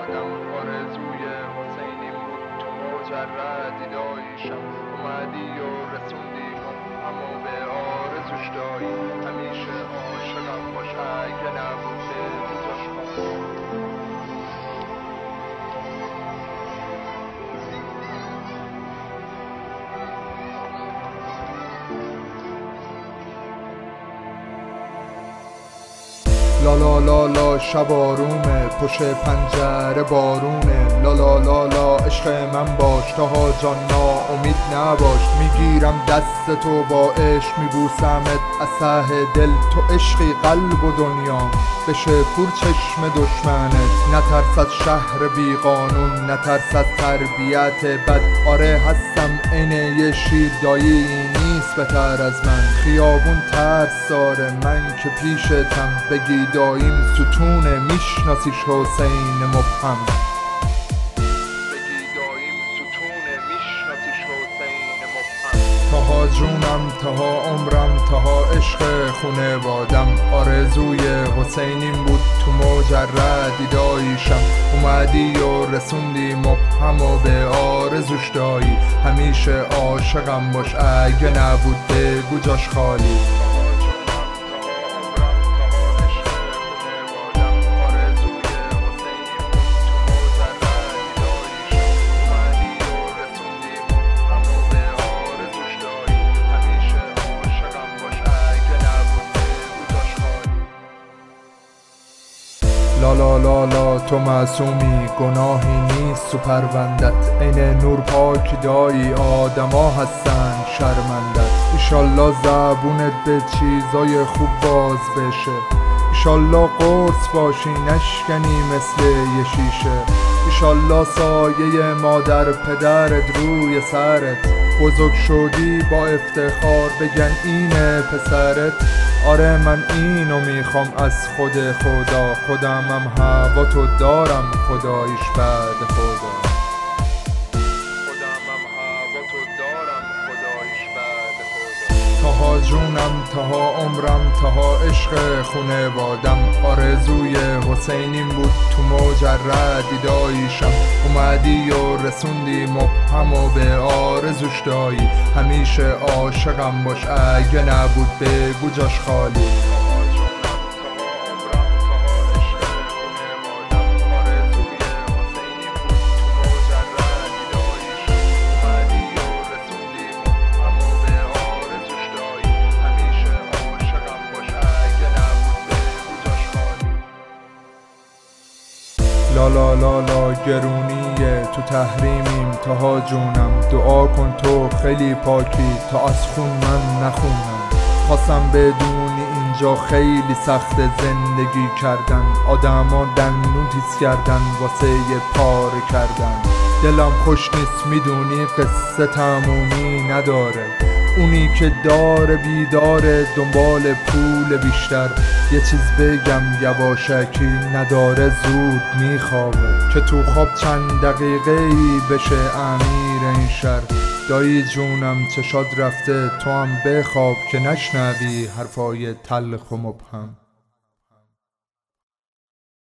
بادم آرزوی حسینیم بود تو مجردی داییشم اومدی و رسوندی همو به آرزوش دایی همیشه عاشقم باش اگه نبود به جاش خواهی لا لا لا لا شب آرومه پشت پنجره بارونه لا لا لا لا عشق من باش تاها جان ناامید نباش میگیرم دست تو با عشق میبوسمت از ته دل تو عشقی قلب و دنیا بشه پر چشم دشمنت نترس از شهر بی قانون نترس از تربیت بد آره هستم عین یه شیر دایی نیست بهتر از من خیابون ترس داره من که پیشتم بگی داییم ستونه میشناسیش حسین مبهم بگی داییم ستونه میشناسیش حسین مبهم تاها جونم تاها عمرم تاها عشق خونه بادم آرزوی حسینیم بود تو مجردی داییشم اومدی و رسوندی مبهم و به آرزوش دایی همیشه عاشقم باش اگه نبود بگو جاش خالی لا لا لا لا تو معصومی گناهی نیست تو پروندت عین نور پاک دایی آدما هستن شرمندت ایشالله زبونت به چیزای خوب باز بشه ایشالله قرص باشی نشکنی مثل یه شیشه ایشالله سایه مادر پدرت روی سرت بزرگ شدی با افتخار بگن اینه پسرت آره من اینو میخوام از خدا خودمم هوا تو دارم خداییش بعد خدا تاها جونم تاها عمرم تاها عشق خونه بادم آرزوی حسینیم بود تو مجردی داییشم اومدی و رسوندی مبهم و به آرزوش دایی همیشه عاشقم باش اگه نبود بگو جاش خالی لا لا لا لا گرونیه تو تحریمیم تاها جونم دعا کن تو خیلی پاکی تا از خون من نخونم خواستم بدونی اینجا خیلی سخت زندگی کردن آدما دندون کردن واسه یه پاره کردن دلم خوش نیست میدونی قصه تمومی نداره اونی که داره بیداره دنبال پول بیشتر یه چیز بگم یواشکی نداره زود میخوابه که تو خواب چند دقیقه ای بشه امیر این شهر دایی جونم چشاد رفته تو هم بخواب که نشنوی حرفای تلخ و مبهم